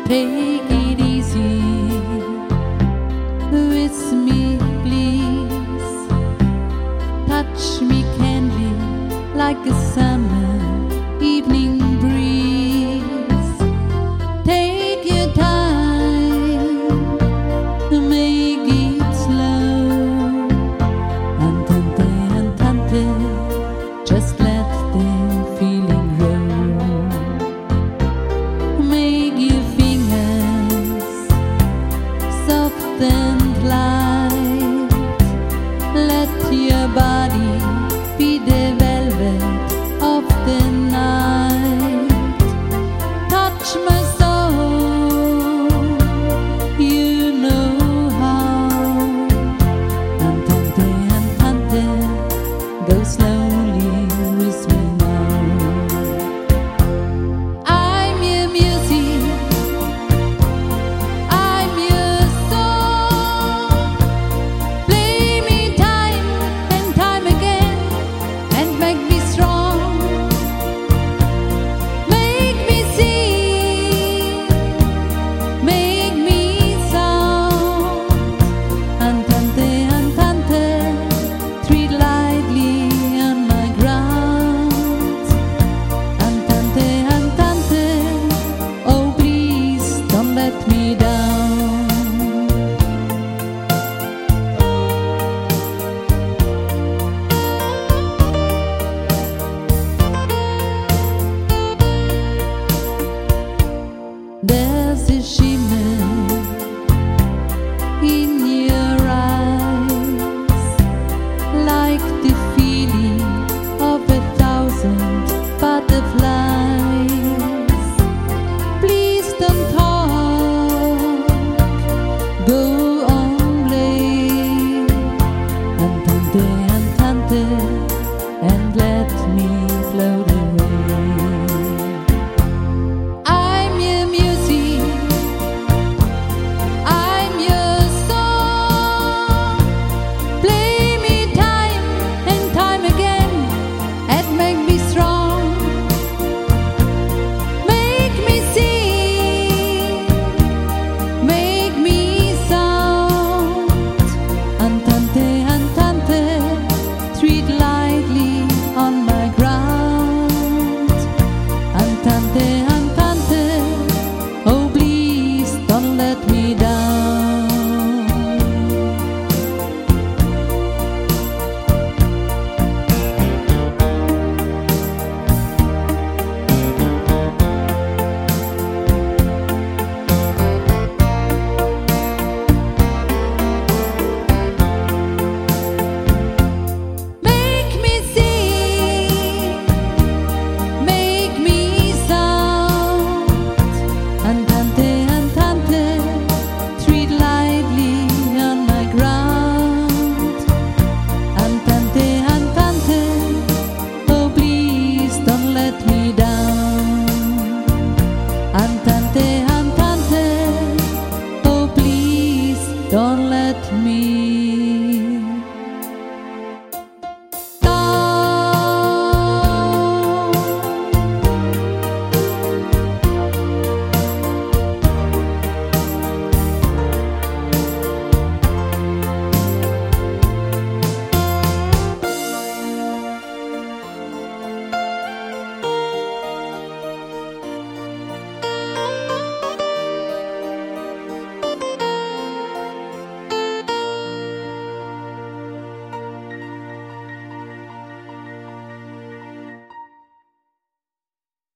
Take it easy with me, please. Touch me kindly like a summer evening breeze. Take your time, make it slow. Andante, andante, just let the feeling roll. Make your fingers soft and light. Let your body be the velvet of the night. Touch my soul, you know how. Andante, andante, go slowly with me now. I'm your music, I'm your song. Play me time and time again and make me strong. Make me sing, make me sound. Andante, andante, tread lightly on my ground. Andante, andante, oh please don't let me down. There's a shimmer in your eyes, like the feeling of 1,000 butterflies. Please don't talk, go on play. Andante, andante, and let me float away. I'm your music, I'm your song. Play me time and time again and make me strong. Make me sing, make me sound. Andante, andante, tread lightly on my ground. Andante, andante, oh please don't let me down. Make me sing, make me sound. Andante, andante, tread lightly on my ground. Andante, andante, oh please don't let me down. Andante,